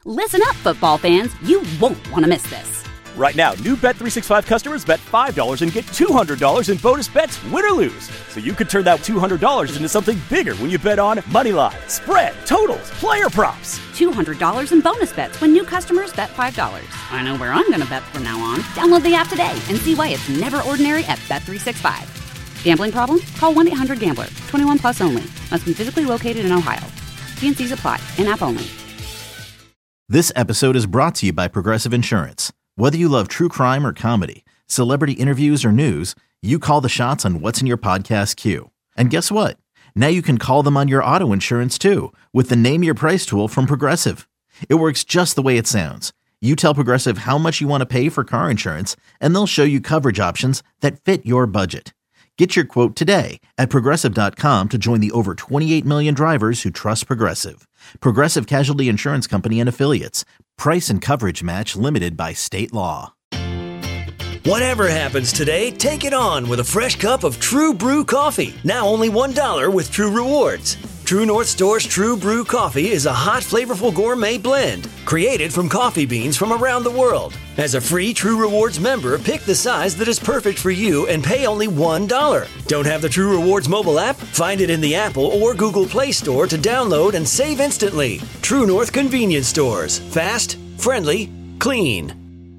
Listen up, football fans. You won't want to miss this. Right now, new Bet365 customers bet $5 and get $200 in bonus bets, win or lose. So you could turn that $200 into something bigger when you bet on moneyline, spread, totals, player props. $200 in bonus bets when new customers bet $5. I know where I'm going to bet from now on. Download the app today and see why it's never ordinary at Bet365. Gambling problem? Call 1-800-GAMBLER. 21 plus only. Must be physically located in Ohio. T&Cs apply. In-app only. This episode is brought to you by Progressive Insurance. Whether you love true crime or comedy, celebrity interviews or news, you call the shots on what's in your podcast queue. And guess what? Now you can call them on your auto insurance too with the Name Your Price tool from Progressive. It works just the way it sounds. You tell Progressive how much you want to pay for car insurance, and they'll show you coverage options that fit your budget. Get your quote today at Progressive.com to join the over 28 million drivers who trust Progressive. Progressive Casualty Insurance Company and Affiliates. Price and coverage match limited by state law. Whatever happens today, take it on with a fresh cup of True Brew coffee. Now only $1 with True Rewards. True North Store's True Brew coffee is a hot, flavorful gourmet blend created from coffee beans from around the world. As a free True Rewards member, pick the size that is perfect for you and pay only $1. Don't have the True Rewards mobile app? Find it in the Apple or Google Play Store to download and save instantly. True North Convenience Stores. Fast, friendly, clean.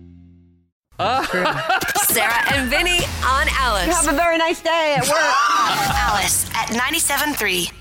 Sarah and Vinny on Alice. Have a very nice day at work. Alice at 97.3.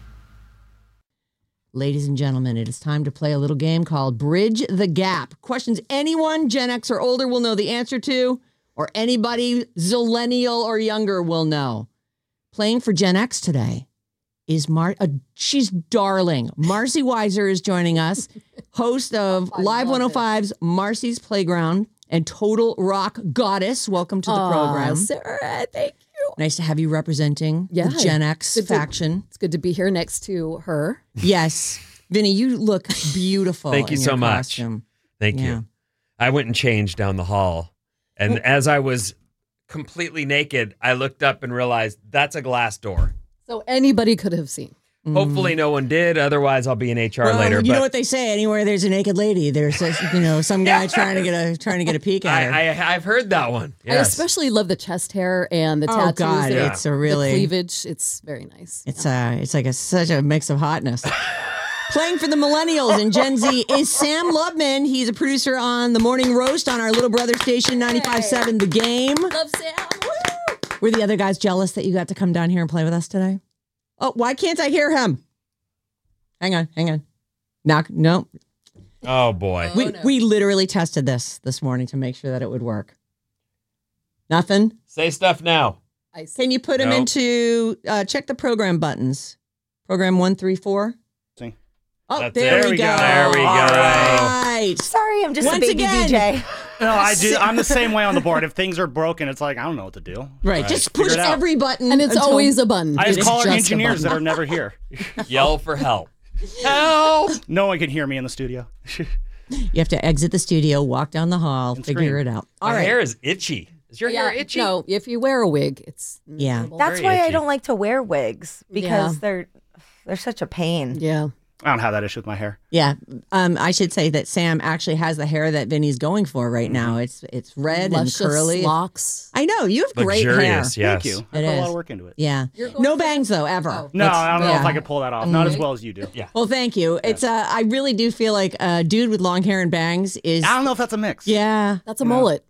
Ladies and gentlemen, it is time to play a little game called Bridge the Gap. Questions anyone Gen X or older will know the answer to, or anybody Zillennial or younger will know. Playing for Gen X today is she's darling. Marcy Weiser is joining us, host of Live 105's Marcy's Playground and Total Rock Goddess. Welcome to the program. Sarah, thank you. Nice to have you representing the Gen X faction. It's good to be here next to her. Yes. Vinny, you look beautiful. Thank you in so your much. Costume. Thank you. I went and changed down the hall. And as I was completely naked, I looked up and realized that's a glass door. So anybody could have seen. Hopefully no one did. Otherwise, I'll be in HR later. You know what they say? Anywhere there's a naked lady, there's some guy trying to get a peek at her. I've heard that one. Yes. I especially love the chest hair and the tattoos. Oh God, it's a really the cleavage. It's very nice. It's like such a mix of hotness. Playing for the millennials and Gen Z is Sam Lubman. He's a producer on The Morning Roast on our little brother station 95.7 The Game. Love Sam. Woo! Were the other guys jealous that you got to come down here and play with us today? Oh, why can't I hear him? Hang on. No. Oh, boy. We literally tested this morning to make sure that it would work. Nothing? Say stuff now. Can you put him into, check the program buttons. Program 1, 3, 4. Oh, there we go. There we go. All right. Sorry, I'm just Once a baby again. DJ. No, I do. I'm the same way on the board. If things are broken, it's like, I don't know what to do. Right. Just push every button. And it's always a button. I just It's call our just a engineers that button. are never here. Yell for help. Help! No one can hear me in the studio. You have to exit the studio, walk down the hall, And figure scream. it out. My hair is itchy. Is your hair itchy? No, if you wear a wig, it's miserable. That's Very why I itchy. don't like to wear wigs because they're such a pain. Yeah. I don't have that issue with my hair. Yeah. I should say that Sam actually has the hair that Vinny's going for right now. It's red Luscious and curly. locks. I know. You have great hair. Luxurious, yes. Thank you. I It put a lot is. of work into it. Yeah. You're going No for- bangs though, ever. Oh. No, I don't know if yeah. I could pull that off. Not as well as you do. Yeah. Well, thank you. It's I really do feel like a dude with long hair and bangs is. I don't know if that's a mix. Yeah. That's a mullet.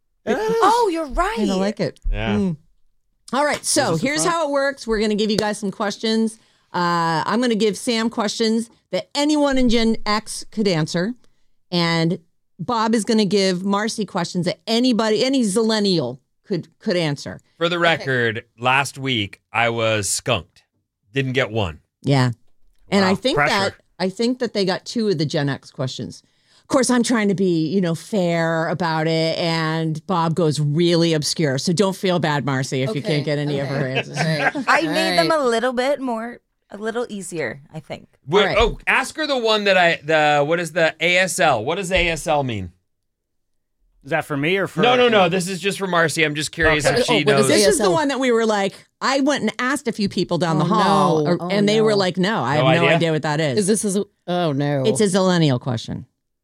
Oh, you're right. I like it. Yeah. All right. So This is here's fun. how it works. We're going to give you guys some questions. I'm going to give Sam questions that anyone in Gen X could answer. And Bob is going to give Marcy questions that any Zillennial could answer. For the record, last week I was skunked. Didn't get one. Yeah. And Wow, I think that they got 2 of the Gen X questions. Of course, I'm trying to be, fair about it, and Bob goes really obscure. So don't feel bad, Marcy, if you can't get any of her answers. I made them a little easier, I think. Wait, right. Oh, ask her the one that what is the ASL? What does ASL mean? Is that for me or for? No. This is just for Marcy. I'm just curious Okay. if she what is knows. This is the ASL. one that we were like, I went and asked a few people down the Oh, hall, no. Oh, and they no. were like, no, I have No no idea? idea what that is. Is this oh no. It's a Zillennial question.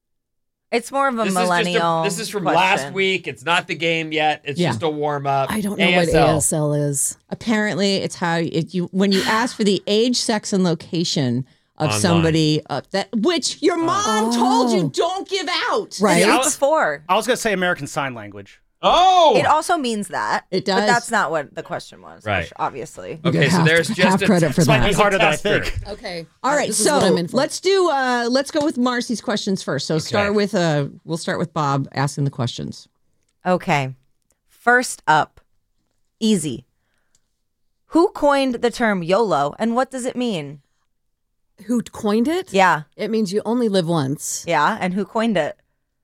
It's more of a millennial. This is from question. last week. It's not the game yet. It's just a warm up. I don't know what ASL is. Apparently, it's how when you ask for the age, sex, and location of Online. somebody which your mom told you don't give out. Right. Before. I was going to say American Sign Language. Oh! It also means that. It does. But that's not what the question was. Right. Obviously. Okay, so there's just half credit for that. Slightly harder than I think. Okay. All right, This is so what I'm in for. let's go with Marcy's questions first. So we'll start with Bob asking the questions. Okay. First up, easy. Who coined the term YOLO and what does it mean? Who coined it? Yeah. It means you only live once. Yeah. And who coined it?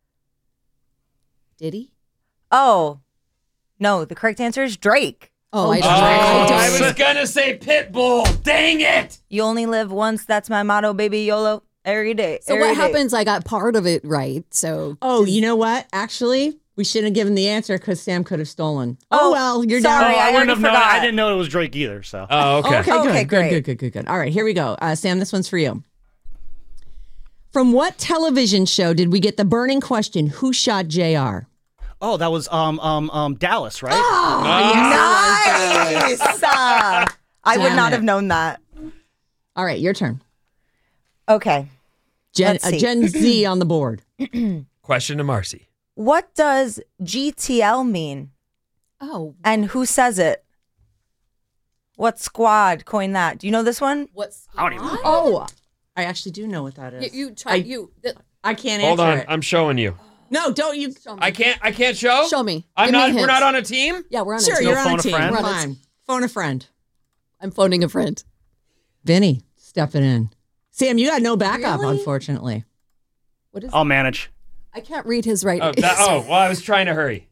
Did he? Oh, no. The correct answer is Drake. Oh, I was going to say Pitbull. Dang it. You only live once. That's my motto, baby. YOLO. Every day. So every what day. happens? I got part of it right. So Oh, you know what? Actually, we shouldn't have given the answer because Sam could have stolen. Oh, well, you're sorry, down. I wouldn't have known. forgot. I didn't know it was Drake either. So. Oh, okay. Okay, great. good. All right, here we go. Sam, this one's for you. From what television show did we get the burning question, who shot JR? Oh, that was Dallas, right? Nice. I would not have known that. All right, your turn. Okay. Let's see. Gen Z on the board. Question to Marcy. What does GTL mean? Oh. And who says it? What squad coined that? Do you know this one? What's Oh, I actually do know what that is. you try I can't Hold answer on. it. I'm showing you. No, don't you. I can't show? Show me. I'm Give me a not. hint. We're not on a team? Yeah, we're on Sure, a team. you're No on phone a a team. friend? Fine. Phone a friend. I'm phoning a friend. Vinny, stepping in. Sam, you got no backup, Really? unfortunately. What is I'll manage. I can't read his writing. Well, I was trying to hurry.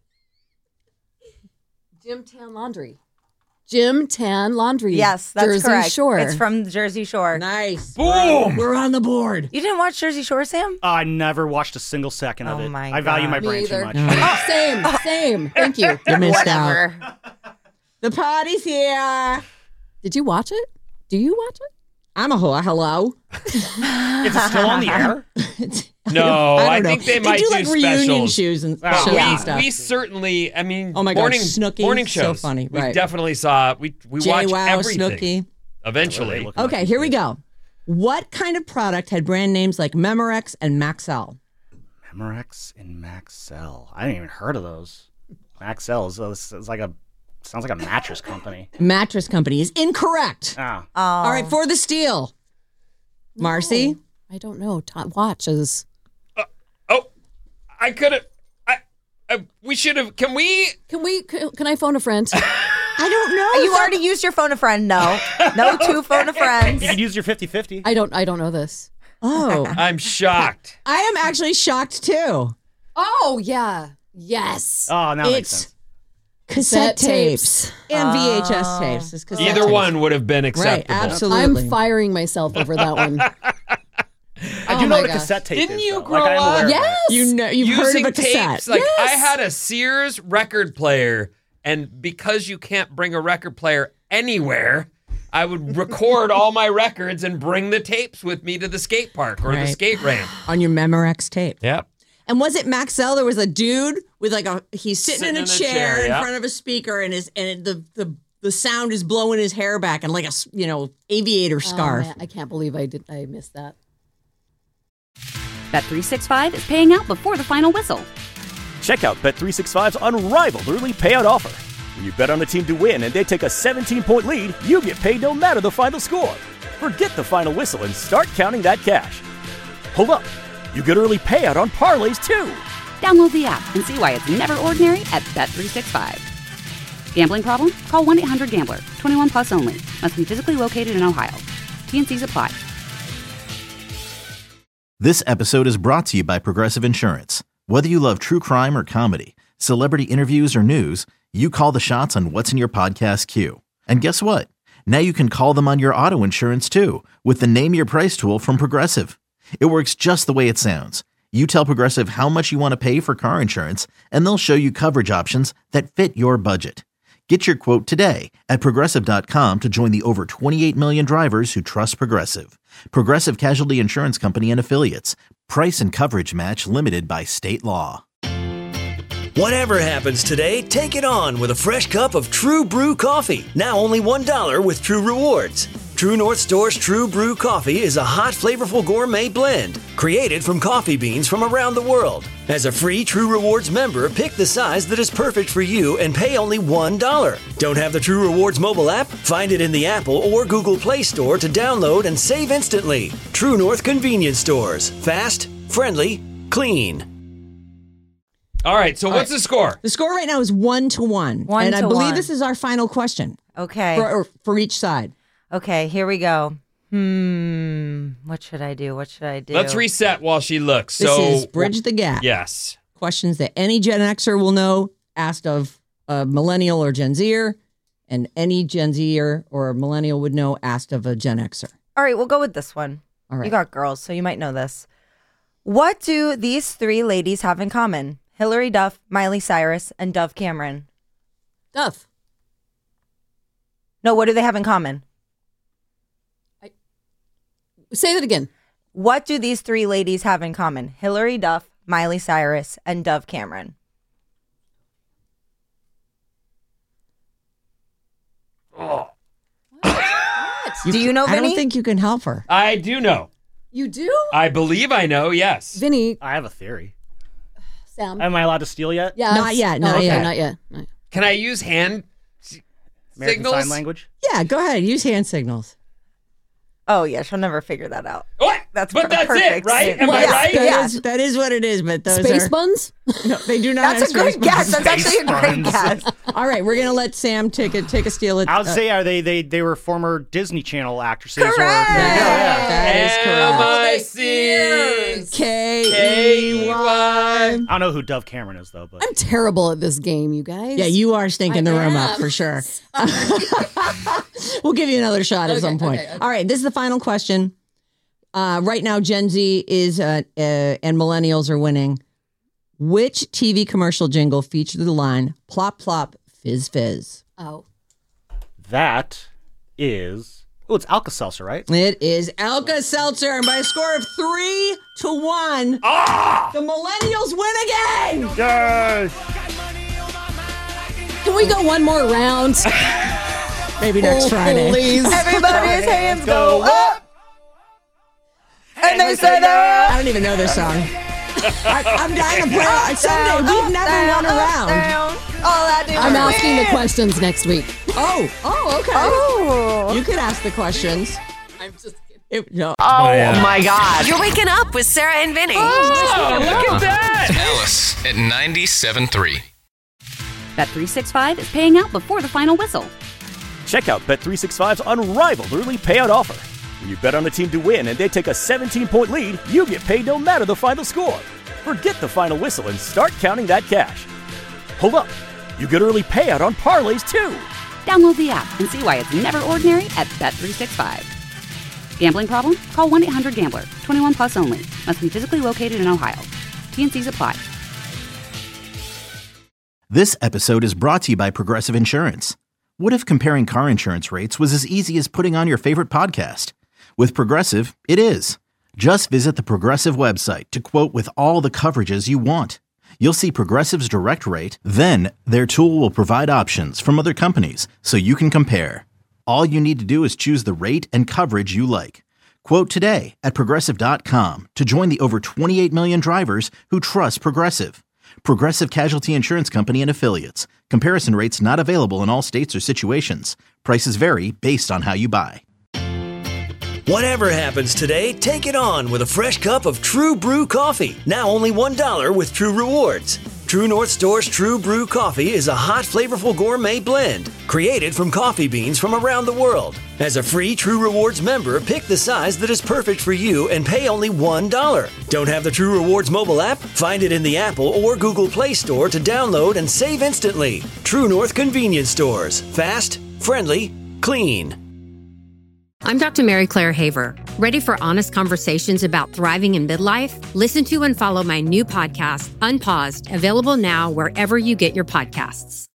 Jim Tan Laundry. Jim Tan Laundry. Yes, that's Jersey correct. Shore. It's from Jersey Shore. Nice. Boom! We're on the board. You didn't watch Jersey Shore, Sam? I never watched a single second of Oh it. my I value my God. brain Me too either. much. Same. Thank you. You missed Whatever. out. The party's here. Did you watch it? Do you watch it? I'm a hello. Is it still on the air? No, I don't know. think they might do like reunion specials. shows and Wow. shows We, and stuff. we certainly, I mean, Oh my God, morning, Snooki, morning so shows. funny, We right. definitely saw, we watch JWoww, everything. Snooki. Eventually. Looking Okay, like here we go. What kind of product had brand names like Memorex and Maxell? Memorex and Maxell. I didn't even heard of those. Maxell is like sounds like a mattress company. Mattress company is incorrect. Ah. All right, for the steal. Marcy? I don't know. Watches. I could have, we should have, can Can I phone a friend? I don't know. You already used your phone a friend. No. No two phone a friends. You could use your 50-50. I don't know this. Oh, I'm shocked. I am actually shocked too. Oh yeah. Yes. Oh, now it makes It's sense. cassette tapes. tapes and VHS tapes. It's cassette Either tapes. one would have been Right, acceptable. absolutely. I'm firing myself over that one. I do know what a cassette tape Didn't is. you though. grow like, I am up- aware of Yes. that. You know, you've heard Using of a cassette. tapes, like I Yes. had a Sears record player, and because you can't bring a record player anywhere, I would record all my records and bring the tapes with me to the skate park or the Right. skate ramp. On your Memorex tape. Yep. And was it Maxell? There was a dude with like he's sitting in a chair in yeah. front of a speaker, and the sound is blowing his hair back, and like a aviator scarf. Oh, man, I can't believe I missed that. Bet365 is paying out before the final whistle. Check out Bet365's unrivaled early payout offer. When you bet on a team to win and they take a 17-point lead, you get paid no matter the final score. Forget the final whistle and start counting that cash. Hold up. You get early payout on parlays too. Download the app and see why it's never ordinary at Bet365. Gambling problem? Call 1-800-GAMBLER. 21 plus only. Must be physically located in Ohio. T&Cs apply. This episode is brought to you by Progressive Insurance. Whether you love true crime or comedy, celebrity interviews or news, you call the shots on what's in your podcast queue. And guess what? Now you can call them on your auto insurance too with the Name Your Price tool from Progressive. It works just the way it sounds. You tell Progressive how much you want to pay for car insurance, and they'll show you coverage options that fit your budget. Get your quote today at Progressive.com to join the over 28 million drivers who trust Progressive. Progressive Casualty Insurance Company and Affiliates. Price and coverage match limited by state law. Whatever happens today, take it on with a fresh cup of True Brew coffee. Now only $1 with True Rewards. True North Store's True Brew coffee is a hot, flavorful gourmet blend created from coffee beans from around the world. As a free True Rewards member, pick the size that is perfect for you and pay only $1. Don't have the True Rewards mobile app? Find it in the Apple or Google Play Store to download and save instantly. True North Convenience Stores. Fast, friendly, clean. All right, so what's the score? The score right now is 1-1. And I believe this is our final question. Okay. For each side. Okay, here we go. What should I do? Let's reset while she looks. This is Bridge the Gap. Yes. Questions that any Gen Xer will know, asked of a millennial or Gen Zer, and any Gen Zer or millennial would know, asked of a Gen Xer. All right, we'll go with this one. All right. You got girls, so you might know this. What do these three ladies have in common? Hillary Duff, Miley Cyrus, and Dove Cameron. Duff. No, what do they have in common? Say that again. What do these three ladies have in common? Hillary Duff, Miley Cyrus, and Dove Cameron. Oh. Do you know, Vinny? I don't think you can help her. I do know. You do? I believe I know, yes. Vinny. I have a theory. Sam. Am I allowed to steal yet? Yeah. Not yet. Not yet. Can I use hand American signals? Sign Language? Yeah, go ahead. Use hand signals. Oh, yeah, she'll never figure that out. What? That's But that's perfect. it, right? Am I Yeah, right? yeah. That is what it is, but those Space are... buns? No, they do not That's a have great space guess. buns. That's actually a great guess. All right, we're going to let Sam take a steal. I would say they were former Disney Channel actresses. Correct. That is correct. M-I-C K-E-Y. I don't know who Dove Cameron is, though. But I'm terrible at this game, you guys. Yeah, you are stinking the room up am. for sure. We'll give you another shot at some point. okay. All right, this is the final question. Right now, Gen Z is and millennials are winning. Which TV commercial jingle featured the line "Plop plop fizz fizz"? Oh. that is... Oh, it's Alka-Seltzer, right? It is Alka-Seltzer, and by a score of 3-1, the millennials win again. Yes! Can we go one more round? Maybe next Friday. Please. Everybody's hands go up. And they say I that. don't even know this song. I'm dying to play it someday. We've never won a round. All I do I'm is asking the win. questions next week. Oh, okay. Oh. You could ask the questions. I'm just kidding. My God. You're waking up with Sarah and Vinny. Oh, look at that. Alice at 97.3. Bet365 is paying out before the final whistle. Check out Bet365's unrivaled early payout offer. When you bet on a team to win and they take a 17-point lead, you get paid no matter the final score. Forget the final whistle and start counting that cash. Hold up. You get early payout on parlays, too. Download the app and see why it's never ordinary at Bet365. Gambling problem? Call 1-800-GAMBLER. 21 plus only. Must be physically located in Ohio. T&Cs apply. This episode is brought to you by Progressive Insurance. What if comparing car insurance rates was as easy as putting on your favorite podcast? With Progressive, it is. Just visit the Progressive website to quote with all the coverages you want. You'll see Progressive's direct rate, then their tool will provide options from other companies so you can compare. All you need to do is choose the rate and coverage you like. Quote today at Progressive.com to join the over 28 million drivers who trust Progressive. Progressive Casualty Insurance Company and Affiliates. Comparison rates not available in all states or situations. Prices vary based on how you buy. Whatever happens today, take it on with a fresh cup of True Brew coffee. Now only $1 with True Rewards. True North Store's True Brew coffee is a hot, flavorful gourmet blend created from coffee beans from around the world. As a free True Rewards member, pick the size that is perfect for you and pay only $1. Don't have the True Rewards mobile app? Find it in the Apple or Google Play Store to download and save instantly. True North Convenience Stores. Fast, friendly, clean. I'm Dr. Mary Claire Haver. Ready for honest conversations about thriving in midlife? Listen to and follow my new podcast, Unpaused, available now wherever you get your podcasts.